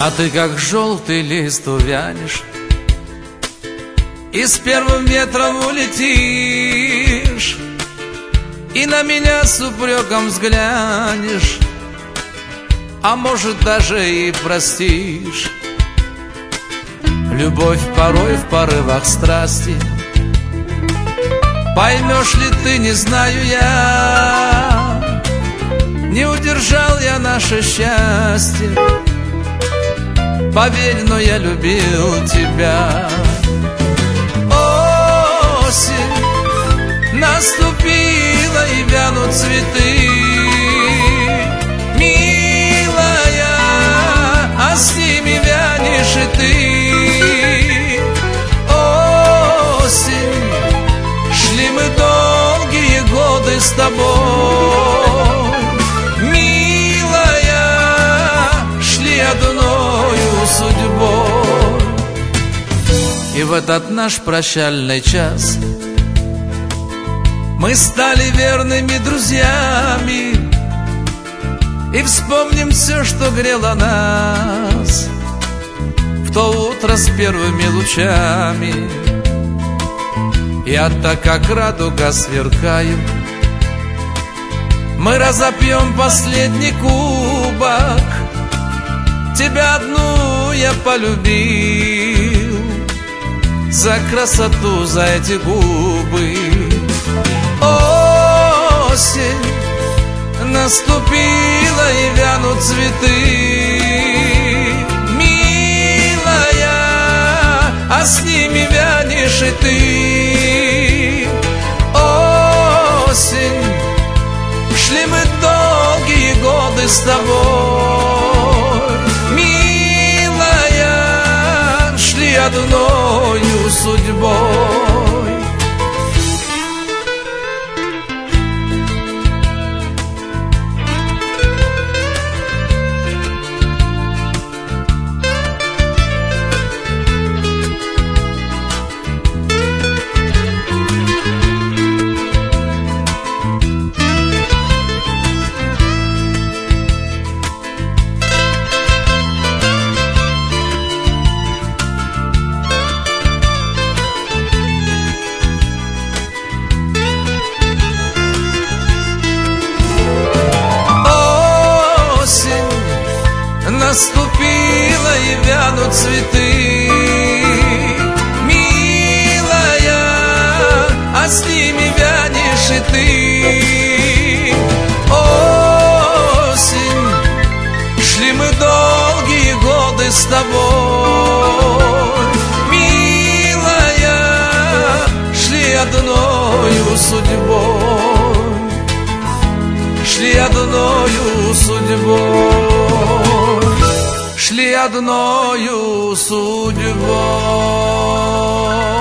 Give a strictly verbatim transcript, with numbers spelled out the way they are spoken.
А ты как желтый лист увянешь и с первым ветром улетишь, и на меня с упреком взглянешь, а может даже и простишь. Любовь порой в порывах страсти, поймешь ли ты, не знаю я. Не удержал я наше счастье, поверь, но я любил тебя. Осень наступила, и вянут цветы, милая, а с ними вянешь и ты. Осень, шли мы долгие годы с тобой, милая, шли одною судьбой. И в этот наш прощальный час мы стали верными друзьями, и вспомним все, что грело нас в то утро с первыми лучами. Я так, как радуга, сверкаю, мы разопьем последний кубок. Тебя одну я полюбил за красоту, за эти губы. Осень наступила, и вянут цветы, милая, а с ними вянешь и ты. Осень, шли мы долгие годы с тобой, милая, шли одною судьбой. Наступила, и вянут цветы, милая, а с ними вянешь и ты. Осень, шли мы долгие годы с тобой, милая, шли одною судьбой, шли одною судьбой, шли одною судьбой.